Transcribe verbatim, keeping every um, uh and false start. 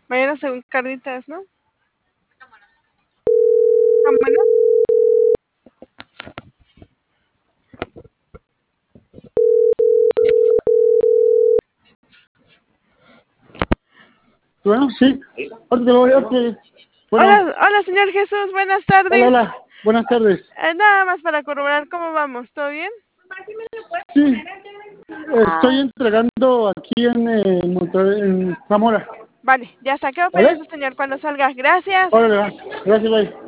Mañana según carnitas, ¿no? ¿Tan buenas? Bueno, sí. Ahorita te lo voy a hacer. Bueno, Hola, hola, señor Jesús, buenas hola, tardes. hola. Buenas tardes. Eh, nada más para corroborar cómo vamos, ¿todo bien? Sí, estoy Ah, entregando aquí en, eh, Monterrey, en Zamora. vale, ya está, quedo ¿Vale? pendiente, señor, cuando salga. Gracias. Órale, va. Gracias, bye.